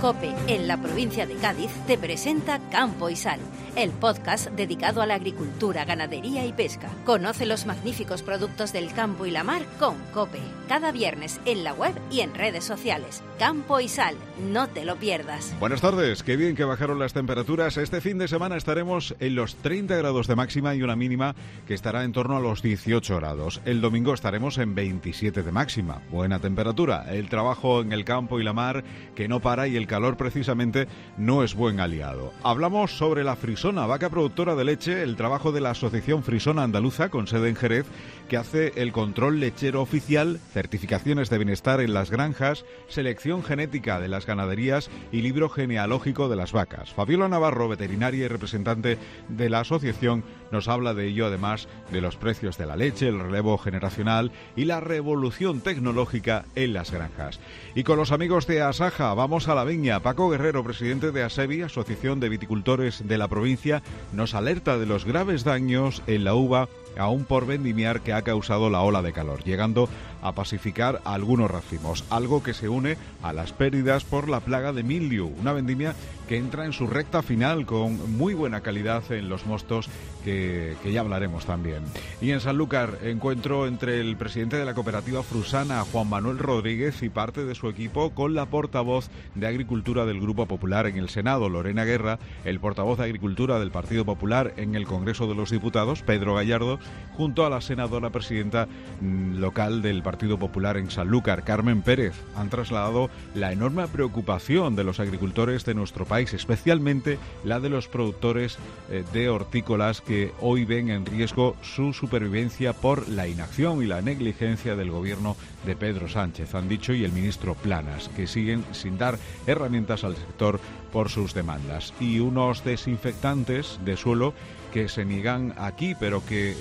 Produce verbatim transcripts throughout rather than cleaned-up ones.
COPE, en la provincia de Cádiz, te presenta Campo y Sal, el podcast dedicado a la agricultura, ganadería y pesca. Conoce los magníficos productos del campo y la mar con COPE. Cada viernes en la web y en redes sociales. Campo y Sal, no te lo pierdas. Buenas tardes, qué bien que bajaron las temperaturas. Este fin de semana estaremos en los treinta grados de máxima y una mínima que estará en torno a los dieciocho grados. El domingo estaremos en veintisiete de máxima. Buena temperatura. El trabajo en el campo y la mar que no para y el calor precisamente no es buen aliado. Hablamos sobre la Frisona, vaca productora de leche, el trabajo de la Asociación Frisona Andaluza con sede en Jerez, que hace el control lechero oficial, certificaciones de bienestar en las granjas, selección genética de las ganaderías y libro genealógico de las vacas. Fabiola Navarro, veterinaria y representante de la asociación, nos habla de ello, además de los precios de la leche, el relevo generacional y la revolución tecnológica en las granjas. Y con los amigos de Asaja, vamos a la viña. Paco Guerrero, presidente de ASEVI, Asociación de Viticultores de la provincia, nos alerta de los graves daños en la uva aún por vendimiar que ha causado la ola de calor, llegando a pacificar algunos racimos, algo que se une a las pérdidas por la plaga de mildiu, una vendimia que entra en su recta final con muy buena calidad en los mostos que, que ya hablaremos también. Y en Sanlúcar, encuentro entre el presidente de la cooperativa Frusana, Juan Manuel Rodríguez, y parte de su equipo con la portavoz de Agricultura del Grupo Popular en el Senado, Lorena Guerra, el portavoz de Agricultura del Partido Popular en el Congreso de los Diputados, Pedro Gallardo, junto a la senadora presidenta local del Partido Popular en Sanlúcar, Carmen Pérez. Han trasladado la enorme preocupación de los agricultores de nuestro país, especialmente la de los productores eh, de hortícolas que hoy ven en riesgo su supervivencia por la inacción y la negligencia del gobierno de Pedro Sánchez, han dicho, y el ministro Planas, que siguen sin dar herramientas al sector por sus demandas. Y unos desinfectantes de suelo que se niegan aquí, pero que eh,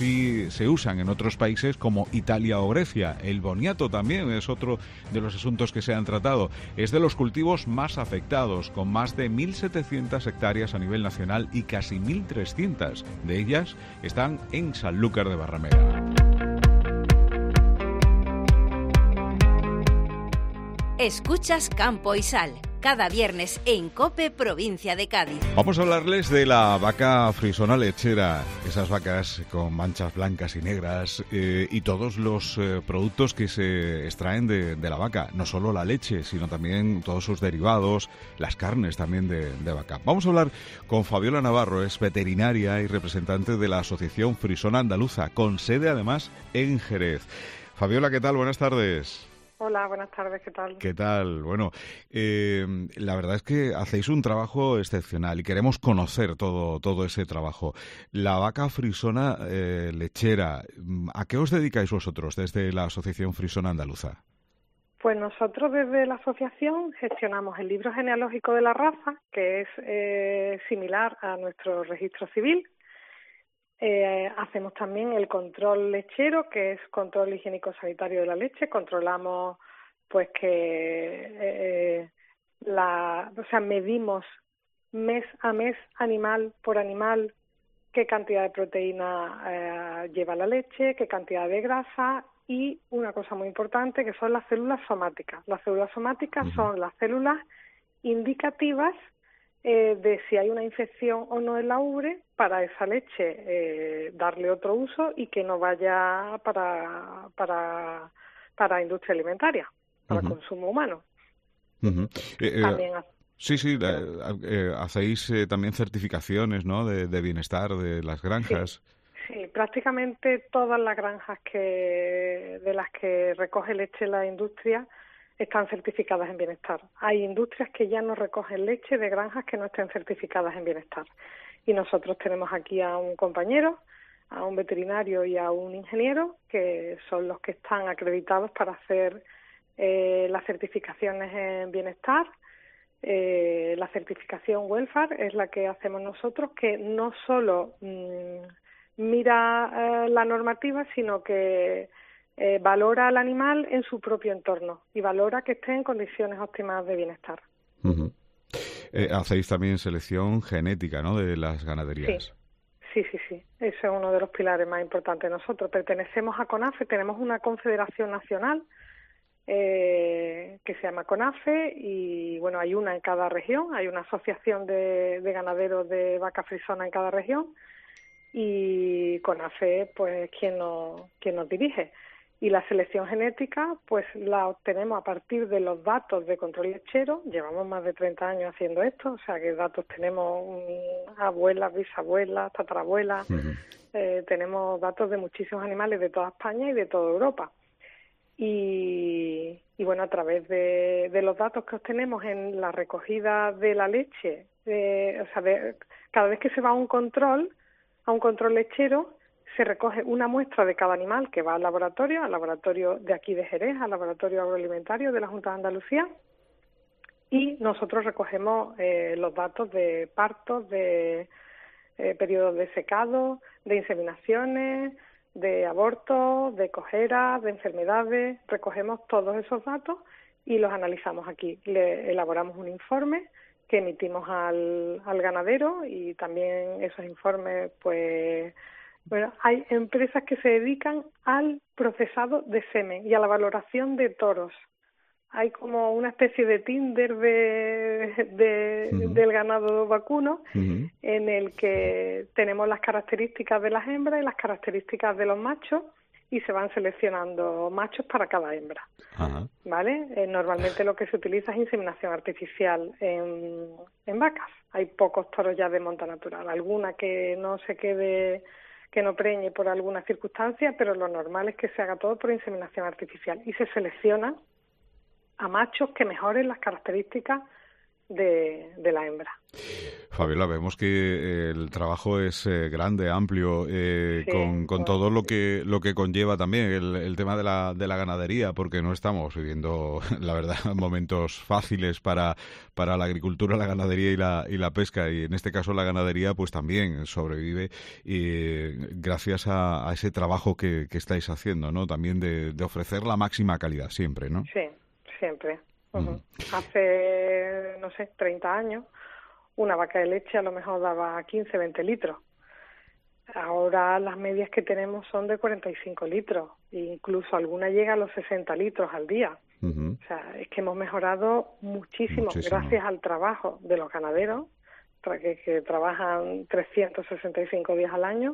sí se usan en otros países como Italia o Grecia. El boniato también es otro de los asuntos que se han tratado. Es de los cultivos más afectados, con más de mil setecientas hectáreas a nivel nacional y casi mil trescientas de ellas están en Sanlúcar de Barrameda. Escuchas Campo y Sal, cada viernes en COPE, provincia de Cádiz. Vamos a hablarles de la vaca frisona lechera, esas vacas con manchas blancas y negras eh, y todos los eh, productos que se extraen de, de la vaca, no solo la leche, sino también todos sus derivados, las carnes también de, de vaca. Vamos a hablar con Fabiola Navarro, es veterinaria y representante de la Asociación Frisona Andaluza, con sede además en Jerez. Fabiola, ¿qué tal? Buenas tardes. Hola, buenas tardes, ¿qué tal? ¿Qué tal? Bueno, eh, la verdad es que hacéis un trabajo excepcional y queremos conocer todo, todo ese trabajo. La vaca frisona eh, lechera, ¿a qué os dedicáis vosotros desde la Asociación Frisona Andaluza? Pues nosotros desde la asociación gestionamos el libro genealógico de la raza, que es eh, similar a nuestro registro civil. Eh, hacemos también el control lechero, que es control higiénico-sanitario de la leche. Controlamos, pues, que eh, la, o sea, medimos mes a mes, animal por animal, qué cantidad de proteína eh, lleva la leche, qué cantidad de grasa y una cosa muy importante, que son las células somáticas. Las células somáticas uh-huh. son las células indicativas Eh, de si hay una infección o no en la ubre, para esa leche eh, darle otro uso y que no vaya para para para industria alimentaria, para uh-huh. consumo humano. Uh-huh. Eh, también eh, sí, sí, eh, eh, hacéis eh, también certificaciones, ¿no?, de, de bienestar de las granjas. Sí, sí, prácticamente todas las granjas que de las que recoge leche la industria están certificadas en bienestar. Hay industrias que ya no recogen leche de granjas que no estén certificadas en bienestar. Y nosotros tenemos aquí a un compañero, a un veterinario y a un ingeniero, que son los que están acreditados para hacer eh, las certificaciones en bienestar. Eh, la certificación welfare es la que hacemos nosotros, que no solo mmm, mira eh, la normativa, sino que Eh, valora al animal en su propio entorno y valora que esté en condiciones óptimas de bienestar. Uh-huh. Eh, hacéis también selección genética, ¿no?, de las ganaderías. Sí, sí, sí, sí. Ese es uno de los pilares más importantes de nosotros. Pertenecemos a CONAFE, tenemos una confederación nacional eh, que se llama CONAFE, y bueno, hay una en cada región, hay una asociación de, de ganaderos de vaca frisona en cada región, y CONAFE pues quien nos, quien nos dirige. Y la selección genética pues la obtenemos a partir de los datos de control lechero. Llevamos más de treinta años haciendo esto, o sea que datos tenemos um, abuelas, bisabuelas, tatarabuelas, uh-huh. eh, tenemos datos de muchísimos animales de toda España y de toda Europa. Y, y bueno, a través de, de los datos que obtenemos en la recogida de la leche, eh, o sea, de, cada vez que se va a un control, a un control lechero, se recoge una muestra de cada animal que va al laboratorio, al laboratorio de aquí de Jerez, al laboratorio agroalimentario de la Junta de Andalucía, y nosotros recogemos eh, los datos de partos, de eh, periodos de secado, de inseminaciones, de abortos, de cojeras, de enfermedades. Recogemos todos esos datos y los analizamos aquí. Le elaboramos un informe que emitimos al, al ganadero, y también esos informes, pues, bueno, hay empresas que se dedican al procesado de semen y a la valoración de toros. Hay como una especie de Tinder de, de, uh-huh. del ganado vacuno, uh-huh. en el que tenemos las características de las hembras y las características de los machos, y se van seleccionando machos para cada hembra. Uh-huh. ¿Vale? Eh, normalmente lo que se utiliza es inseminación artificial en, en vacas. Hay pocos toros ya de monta natural, alguna que no se quede, que no preñe por alguna circunstancia, pero lo normal es que se haga todo por inseminación artificial, y se selecciona a machos que mejoren las características de, de la hembra. Fabiola, vemos que el trabajo es eh, grande, amplio, eh, sí, con, con bueno, todo lo que lo que conlleva también el, el tema de la de la ganadería, porque no estamos viviendo, la verdad, momentos fáciles para para la agricultura, la ganadería y la y la pesca, y en este caso la ganadería pues también sobrevive, y gracias a, a ese trabajo que, que estáis haciendo, ¿no? También de, de ofrecer la máxima calidad siempre, ¿no? Sí, siempre. Uh-huh. Uh-huh. Hace, no sé, treinta años, una vaca de leche a lo mejor daba quince, veinte litros. Ahora las medias que tenemos son de cuarenta y cinco litros, e incluso alguna llega a los sesenta litros al día. Uh-huh. O sea, es que hemos mejorado muchísimo, muchísimo gracias al trabajo de los ganaderos, que, que trabajan trescientos sesenta y cinco días al año,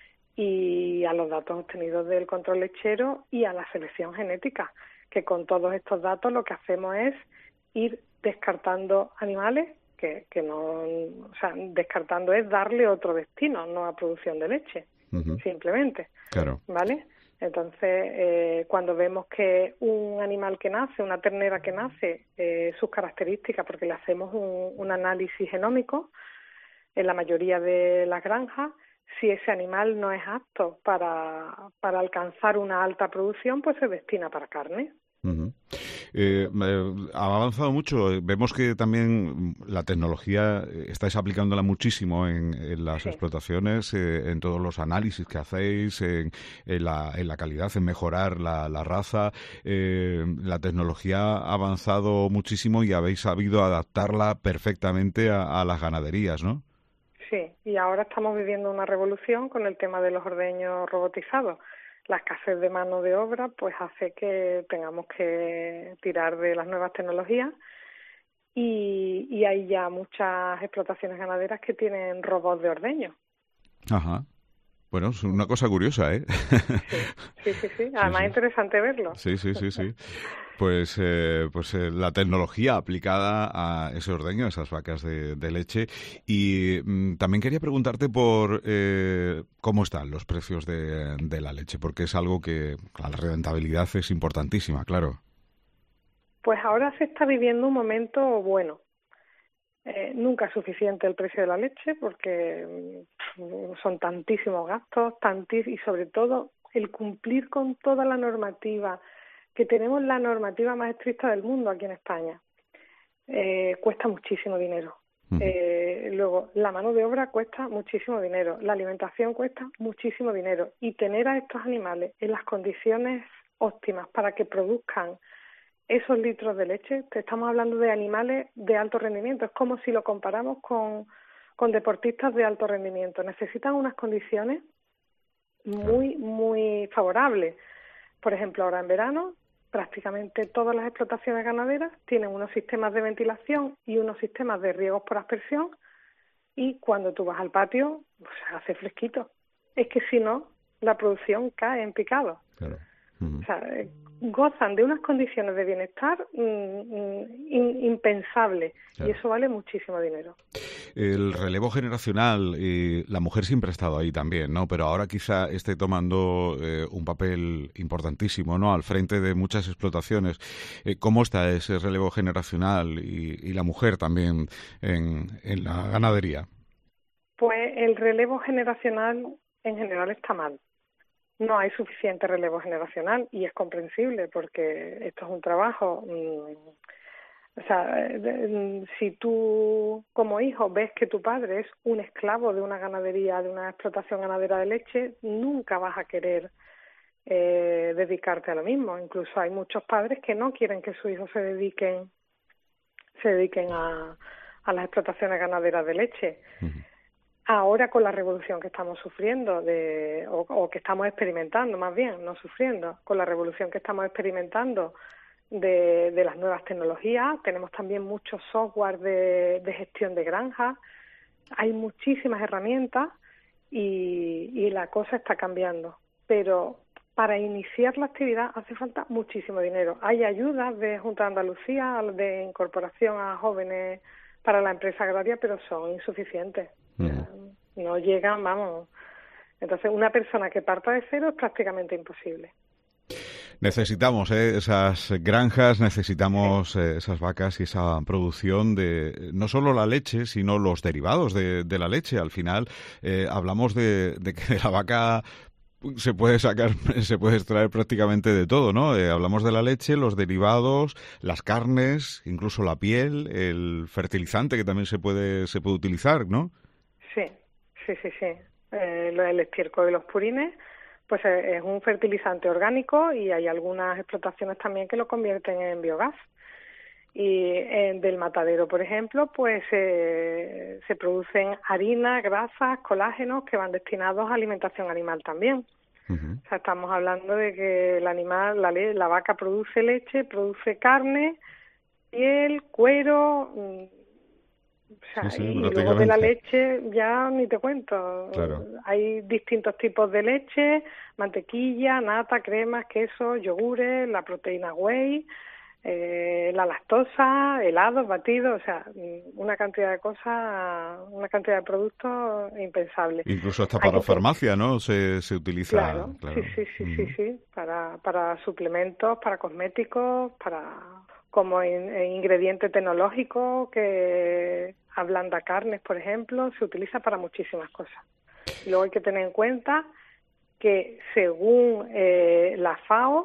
y a los datos obtenidos del control lechero y a la selección genética, que con todos estos datos lo que hacemos es ir descartando animales que, que no, o sea, descartando es darle otro destino, no a producción de leche, uh-huh. simplemente. Claro. ¿Vale? Entonces, eh, cuando vemos que un animal que nace, una ternera que nace, eh, sus características, porque le hacemos un, un análisis genómico en la mayoría de las granjas, si ese animal no es apto para, para alcanzar una alta producción, pues se destina para carne. Uh-huh. Eh, eh, ha avanzado mucho. Vemos que también la tecnología estáis aplicándola muchísimo en, en las sí. explotaciones, eh, en todos los análisis que hacéis, en, en, la, en la calidad, en mejorar la, la raza. Eh, la tecnología ha avanzado muchísimo y habéis sabido adaptarla perfectamente a, a las ganaderías, ¿no? Sí, y ahora estamos viviendo una revolución con el tema de los ordeños robotizados. La escasez de mano de obra pues hace que tengamos que tirar de las nuevas tecnologías, y, y hay ya muchas explotaciones ganaderas que tienen robots de ordeño. Ajá. Bueno, es una cosa curiosa, ¿eh? Sí, sí, sí. sí. Además sí, sí. interesante verlo. Sí, sí, sí, sí. Pues, eh, pues eh, la tecnología aplicada a ese ordeño, a esas vacas de, de leche. Y mm, también quería preguntarte por eh, cómo están los precios de, de la leche, porque es algo que la rentabilidad es importantísima, claro. Pues ahora se está viviendo un momento bueno. Eh, nunca es suficiente el precio de la leche, porque mm, son tantísimos gastos, tantís, y sobre todo el cumplir con toda la normativa, que tenemos la normativa más estricta del mundo aquí en España, eh, cuesta muchísimo dinero. Uh-huh. Eh, luego, la mano de obra cuesta muchísimo dinero, la alimentación cuesta muchísimo dinero, y tener a estos animales en las condiciones óptimas para que produzcan esos litros de leche, te estamos hablando de animales de alto rendimiento, es como si lo comparamos con, con deportistas de alto rendimiento, necesitan unas condiciones muy, muy favorables. Por ejemplo, ahora en verano prácticamente todas las explotaciones ganaderas tienen unos sistemas de ventilación y unos sistemas de riegos por aspersión, y cuando tú vas al patio, pues hace fresquito. Es que si no, la producción cae en picado. Claro. Uh-huh. O sea, eh, gozan de unas condiciones de bienestar mm, in, impensables, claro. Y eso vale muchísimo dinero. El relevo generacional, eh, la mujer siempre ha estado ahí también, ¿no? Pero ahora quizá esté tomando eh, un papel importantísimo, ¿no? Al frente de muchas explotaciones. Eh, ¿Cómo está ese relevo generacional y, y la mujer también en, en la ganadería? Pues el relevo generacional en general está mal. No hay suficiente relevo generacional y es comprensible porque esto es un trabajo. Mmm, o sea, si tú como hijo ves que tu padre es un esclavo de una ganadería, de una explotación ganadera de leche, nunca vas a querer eh, dedicarte a lo mismo. Incluso hay muchos padres que no quieren que sus hijos se dediquen, se dediquen a, a las explotaciones ganaderas de leche. Uh-huh. Ahora con la revolución que estamos sufriendo, de, o, o que estamos experimentando más bien, no sufriendo, con la revolución que estamos experimentando de, de las nuevas tecnologías, tenemos también mucho software de, de gestión de granjas, hay muchísimas herramientas y, y la cosa está cambiando. Pero para iniciar la actividad hace falta muchísimo dinero. Hay ayudas de Junta de Andalucía de incorporación a jóvenes para la empresa agraria, pero son insuficientes. Uh-huh. No llegan, vamos. Entonces, una persona que parta de cero es prácticamente imposible. Necesitamos ¿eh? esas granjas, necesitamos eh, esas vacas y esa producción de no solo la leche, sino los derivados de, de la leche. Al final, eh, hablamos de, de que de la vaca se puede sacar, se puede extraer prácticamente de todo, ¿no? Eh, hablamos de la leche, los derivados, las carnes, incluso la piel, el fertilizante que también se puede se puede utilizar, ¿no? Sí, sí, sí, sí. Eh, el estiércol de los purines, pues eh, es un fertilizante orgánico y hay algunas explotaciones también que lo convierten en biogás. Y eh, del matadero, por ejemplo, pues eh, se producen harinas, grasas, colágenos que van destinados a alimentación animal también. Uh-huh. O sea, estamos hablando de que el animal, la, le- la vaca produce leche, produce carne, piel, cuero. Mmm, O sea, sí, sí, y luego de la leche ya ni te cuento. Claro. Hay distintos tipos de leche, mantequilla, nata, cremas, queso, yogures, la proteína whey, eh, la lactosa, helados, batidos, o sea, una cantidad de cosas, una cantidad de productos impensable. Incluso hasta para farmacia, ¿no? Se, se utiliza. Claro, claro. sí, sí, sí, uh-huh. sí, sí, para, para suplementos, para cosméticos, para como in, ingrediente tecnológico que ablanda carnes, por ejemplo, se utiliza para muchísimas cosas. Y luego hay que tener en cuenta que según eh, la FAO,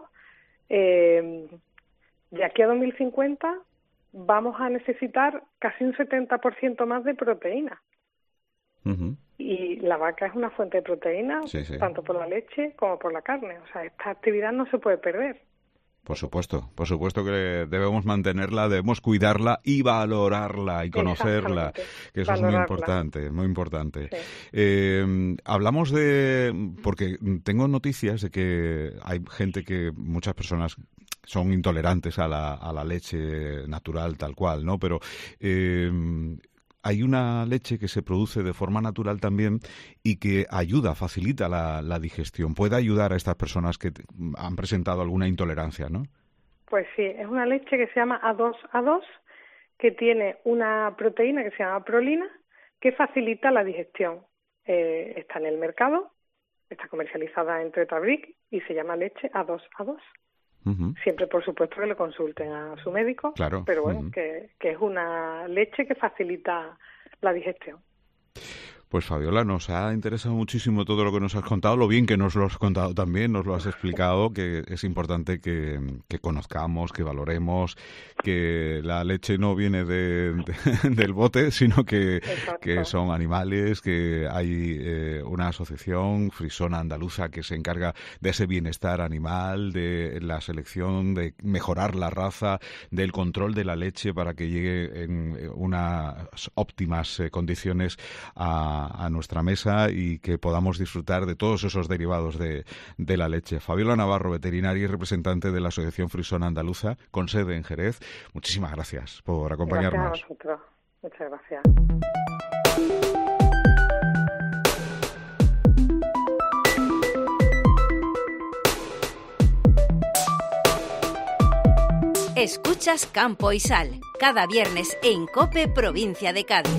eh, de aquí a dos mil cincuenta vamos a necesitar casi un setenta por ciento más de proteína. Uh-huh. Y la vaca es una fuente de proteína, sí, sí. tanto por la leche como por la carne. O sea, esta actividad no se puede perder. Por supuesto, por supuesto que debemos mantenerla, debemos cuidarla y valorarla y conocerla, que eso valorarla. Es muy importante, muy importante. Sí. Eh, hablamos de, porque tengo noticias de que hay gente que, muchas personas son intolerantes a la, a la leche natural tal cual, ¿no? Pero eh, hay una leche que se produce de forma natural también y que ayuda, facilita la, la digestión. Puede ayudar a estas personas que han presentado alguna intolerancia, ¿no? Pues sí, es una leche que se llama A dos A dos, que tiene una proteína que se llama prolina, que facilita la digestión. Eh, está en el mercado, está comercializada en Tetrabric y se llama leche A dos A dos. Uh-huh. Siempre, por supuesto, que le consulten a su médico, claro. pero bueno, uh-huh. que, que es una leche que facilita la digestión. Pues Fabiola, nos ha interesado muchísimo todo lo que nos has contado, lo bien que nos lo has contado también, nos lo has explicado, que es importante que, que conozcamos, que valoremos, que la leche no viene de, de, del bote, sino que, que son animales, que hay eh, una asociación, Frisona Andaluza, que se encarga de ese bienestar animal, de la selección, de mejorar la raza, del control de la leche para que llegue en unas óptimas eh, condiciones a a, a nuestra mesa y que podamos disfrutar de todos esos derivados de, de la leche. Fabiola Navarro, veterinaria y representante de la Asociación Frisona Andaluza, con sede en Jerez, muchísimas gracias por acompañarnos. Gracias a vosotros. Muchas gracias. Escuchas Campo y Sal, cada viernes en COPE, provincia de Cádiz.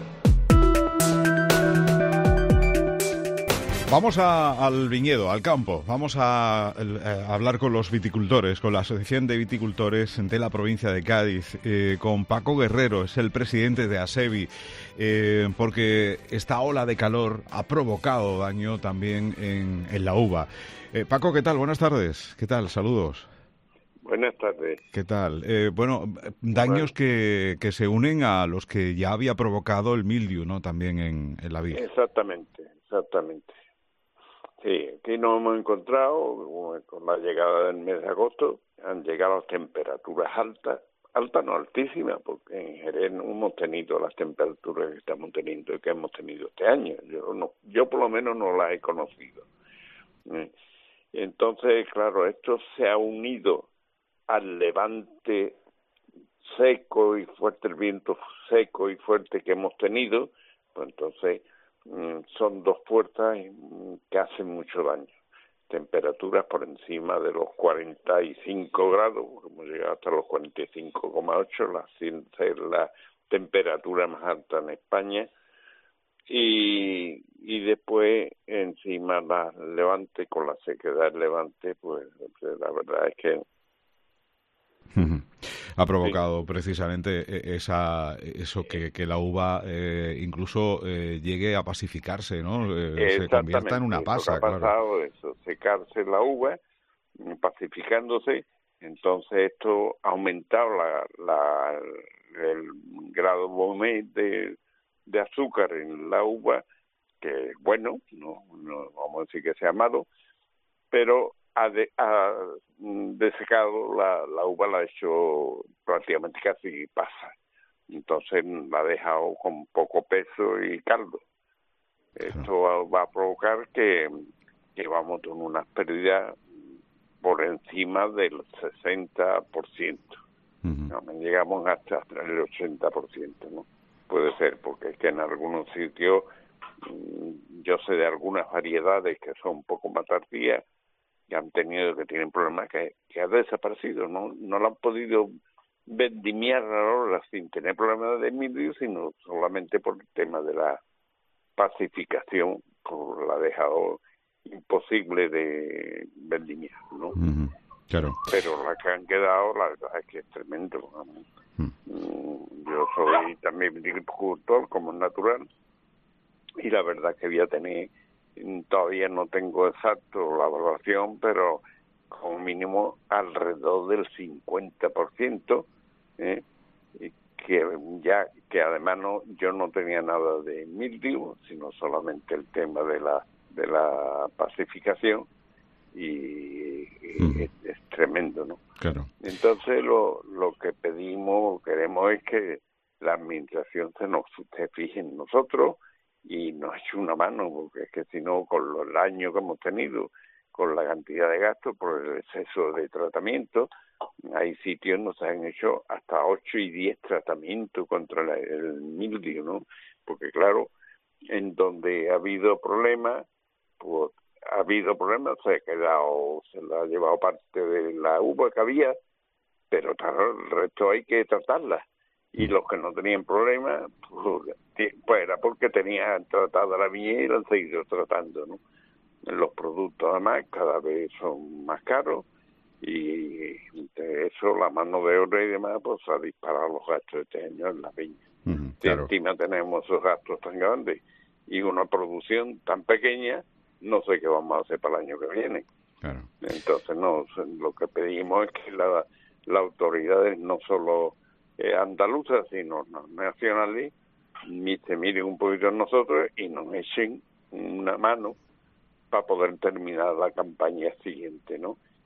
Vamos a, al viñedo, al campo. Vamos a, a hablar con los viticultores, con la Asociación de Viticultores de la provincia de Cádiz, eh, con Paco Guerrero, es el presidente de ASEVI, eh, porque esta ola de calor ha provocado daño también en, en la uva. Eh, Paco, ¿qué tal? Buenas tardes. ¿Qué tal? Saludos. Buenas tardes. ¿Qué tal? Eh, bueno, daños bueno. que, que se unen a los que ya había provocado el mildiu, ¿no? También en, en la vid. Exactamente, exactamente. Sí, aquí nos hemos encontrado con la llegada del mes de agosto, han llegado las temperaturas altas, altas no altísimas, porque en Jerez no hemos tenido las temperaturas que estamos teniendo y que hemos tenido este año. Yo no, yo por lo menos no las he conocido. Entonces, claro, esto se ha unido al levante seco y fuerte, el viento seco y fuerte que hemos tenido, pues entonces mm, son dos fuerzas que hacen mucho daño. Temperaturas por encima de los cuarenta y cinco grados, hemos llegado hasta los cuarenta y cinco coma ocho, la, la temperatura más alta en España, y, y después encima la levante, con la sequedad del levante, pues la verdad es que ha provocado sí. precisamente esa eso que, que la uva eh, incluso eh, llegue a pacificarse, ¿no? Eh, se convierta en una pasa, ha pasado claro. Eso, secarse la uva, pacificándose, entonces esto ha aumentado la, la, el grado Beaumet de, de azúcar en la uva, que es bueno, no, no vamos a decir que sea malo, pero ha, de, ha desecado la, la uva, la ha hecho prácticamente casi pasa. Entonces la ha dejado con poco peso y caldo. Esto va a provocar que, que vamos a tener unas pérdidas por encima del sesenta por ciento. Uh-huh. No, llegamos hasta el ochenta por ciento, ¿no? Puede ser, porque es que en algunos sitios, yo sé de algunas variedades que son un poco más tardías, que han tenido, que tienen problemas, que, que ha desaparecido, no no lo han podido vendimiar ahora sin tener problemas de mildiu, sino solamente por el tema de la pacificación, por la ha dejado imposible de vendimiar, ¿no? Uh-huh. Claro. Pero la que han quedado, la verdad es que es tremendo. Uh-huh. Yo soy también viticultor, como natural, y la verdad que voy a tener, todavía no tengo exacto la evaluación, pero como mínimo alrededor del cincuenta por ciento, ¿eh? que ya que además no yo no tenía nada de mildiu, sino solamente el tema de la de la pacificación, y, y mm. es, es tremendo, ¿no? Claro. Entonces lo lo que pedimos, queremos es que la administración se nos se fije en nosotros y nos eche una mano, porque es que si no, con los años que hemos tenido, con la cantidad de gastos por el exceso de tratamiento, hay sitios donde se han hecho hasta ocho y diez tratamientos contra la, el mildiu, ¿no? Porque claro, en donde ha habido problemas, pues ha habido problemas, se ha quedado, se le ha llevado parte de la uva que había, pero claro, el resto hay que tratarla. Y los que no tenían problemas, pues, pues era porque tenían tratada la viña y la han seguido tratando, ¿no? Los productos además cada vez son más caros, y de eso la mano de obra y demás, pues ha disparado los gastos de este año en la viña. Uh-huh, claro. Si encima tenemos esos gastos tan grandes y una producción tan pequeña, no sé qué vamos a hacer para el año que viene. Claro. Entonces no, lo que pedimos es que la, las autoridades, no solo eh, andaluzas, sino nacionales, se miren un poquito en nosotros y nos echen una mano para poder terminar la campaña siguiente, ¿no?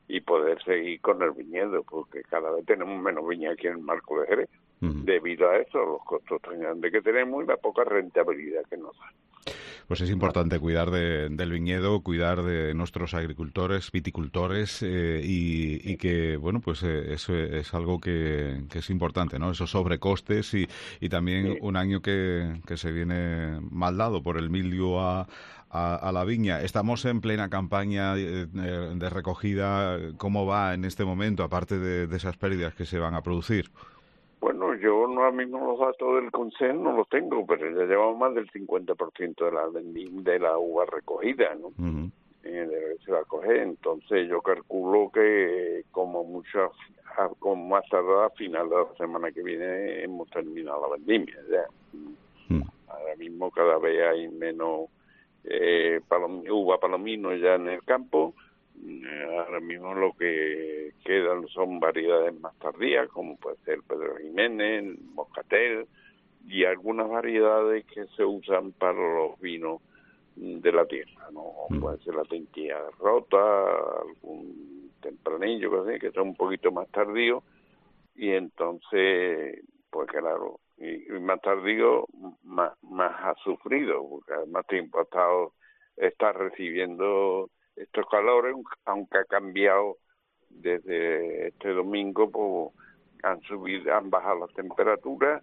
y poder seguir con el viñedo, porque cada vez tenemos menos viña aquí en el Marco de Jerez, uh-huh. debido a eso, los costos tan grandes que tenemos y la poca rentabilidad que nos da. Pues es importante cuidar de, del viñedo, cuidar de nuestros agricultores, viticultores eh, y, y que, bueno, pues eh, eso es algo que, que es importante, ¿no? Esos sobrecostes y, y también sí. un año que, que se viene mal dado por el mildio a, a, a la viña. Estamos en plena campaña de, de recogida. ¿Cómo va en este momento, aparte de, de esas pérdidas que se van a producir? Bueno, yo no, ahora mismo los datos del Consejo no los tengo, pero ya llevamos más del cincuenta por ciento de la de la uva recogida, ¿no? Uh-huh. Eh, de se va a coger, entonces yo calculo que como mucho, como más tardar a final de la semana que viene hemos terminado la vendimia, ya. Uh-huh. Ahora mismo cada vez hay menos eh, palom, uva palomino ya en el campo. Ahora mismo lo que quedan son variedades más tardías, como puede ser Pedro Jiménez, Moscatel y algunas variedades que se usan para los vinos de la tierra, ¿no? Mm. Puede ser la Tintilla Rota, algún Tempranillo, que, que son un poquito más tardíos, y entonces, pues claro, y, y más tardío, más, más ha sufrido, porque además tiempo ha estado, está recibiendo estos calores, aunque ha cambiado desde este domingo, pues han subido, han bajado las temperaturas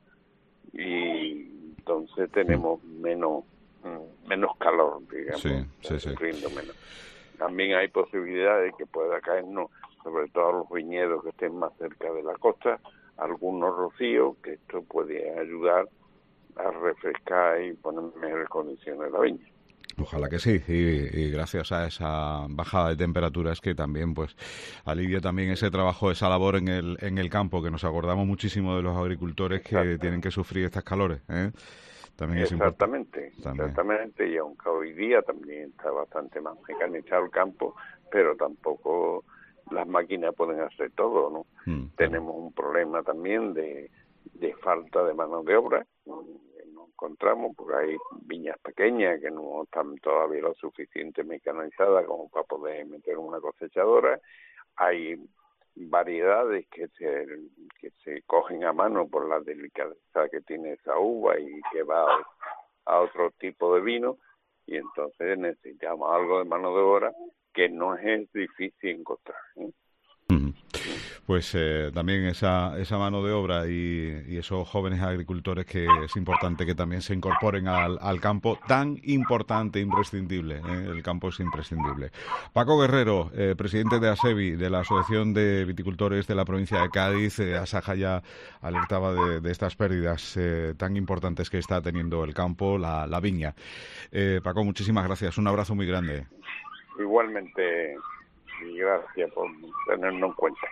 y entonces tenemos menos menos calor, digamos, sí, sí, sí. sufriendo menos. También hay posibilidades de que pueda caernos, sobre todo los viñedos que estén más cerca de la costa, algunos rocíos, que esto puede ayudar a refrescar y poner mejores condiciones la viña. Ojalá que sí, y, y gracias a esa bajada de temperaturas que también pues alivia también ese trabajo, esa labor en el en el campo, que nos acordamos muchísimo de los agricultores que tienen que sufrir estas calores, ¿eh? También es exactamente, también. exactamente, y aunque hoy día también está bastante más mecanizado el campo, pero tampoco las máquinas pueden hacer todo, ¿no? Mm, Tenemos claro. un problema también de, de falta de mano de obra, ¿no? Nos encontramos porque hay viñas pequeñas que no están todavía lo suficiente mecanizadas como para poder meter una cosechadora. Hay variedades que se que se cogen a mano por la delicadeza que tiene esa uva y que va a, a otro tipo de vino, y entonces necesitamos algo de mano de obra que no es difícil encontrar, ¿eh? Uh-huh. Pues eh, también esa esa mano de obra y, y esos jóvenes agricultores que es importante que también se incorporen al, al campo, tan importante, imprescindible, ¿eh? El campo es imprescindible. Paco Guerrero, eh, presidente de ASEVI, de la Asociación de Viticultores de la provincia de Cádiz. eh, Asaja ya alertaba de, de estas pérdidas eh, tan importantes que está teniendo el campo, la, la viña. Eh, Paco, muchísimas gracias, un abrazo muy grande. Igualmente, y gracias por tenernos en cuenta.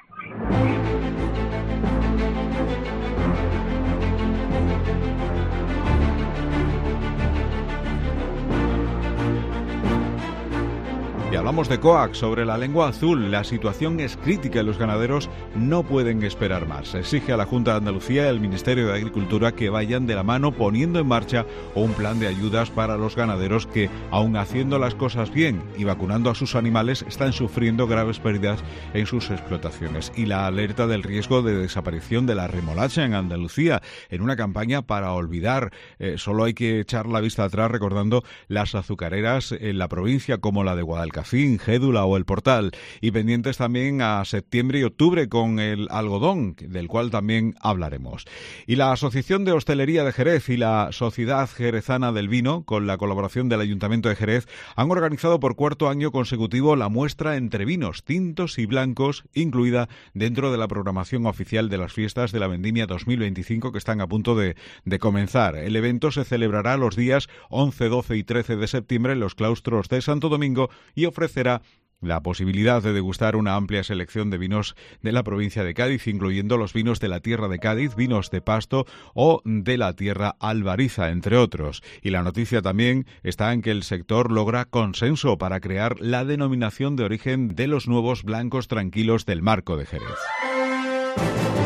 Y hablamos de COAC, sobre la lengua azul. La situación es crítica y los ganaderos no pueden esperar más. Se exige a la Junta de Andalucía y al Ministerio de Agricultura que vayan de la mano poniendo en marcha un plan de ayudas para los ganaderos que, aun haciendo las cosas bien y vacunando a sus animales, están sufriendo graves pérdidas en sus explotaciones. Y la alerta del riesgo de desaparición de la remolacha en Andalucía en una campaña para olvidar. Eh, solo hay que echar la vista atrás recordando las azucareras en la provincia como la de Guadalcacín, Gédula o El Portal, y pendientes también a septiembre y octubre con el algodón, del cual también hablaremos. Y la Asociación de Hostelería de Jerez y la Sociedad Jerezana del Vino, con la colaboración del Ayuntamiento de Jerez, han organizado por cuarto año consecutivo la muestra entre vinos tintos y blancos, incluida dentro de la programación oficial de las fiestas de la Vendimia dos mil veinticinco que están a punto de, de comenzar. El evento se celebrará los días once, doce y trece de septiembre en los claustros de Santo Domingo y ofrecerá la posibilidad de degustar una amplia selección de vinos de la provincia de Cádiz, incluyendo los vinos de la tierra de Cádiz, vinos de Pasto o de la tierra albariza, entre otros. Y la noticia también está en que el sector logra consenso para crear la denominación de origen de los nuevos blancos tranquilos del Marco de Jerez.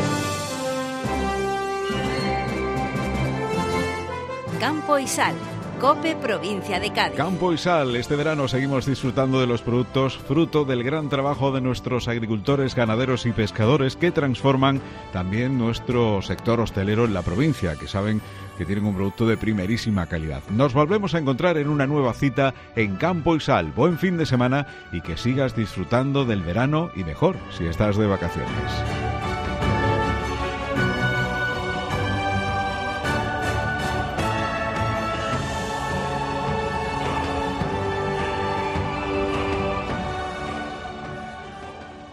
Campo y Sal, COPE Provincia de Cádiz. Campo y Sal. Este verano seguimos disfrutando de los productos fruto del gran trabajo de nuestros agricultores, ganaderos y pescadores que transforman también nuestro sector hostelero en la provincia, que saben que tienen un producto de primerísima calidad. Nos volvemos a encontrar en una nueva cita en Campo y Sal. Buen fin de semana y que sigas disfrutando del verano y mejor si estás de vacaciones.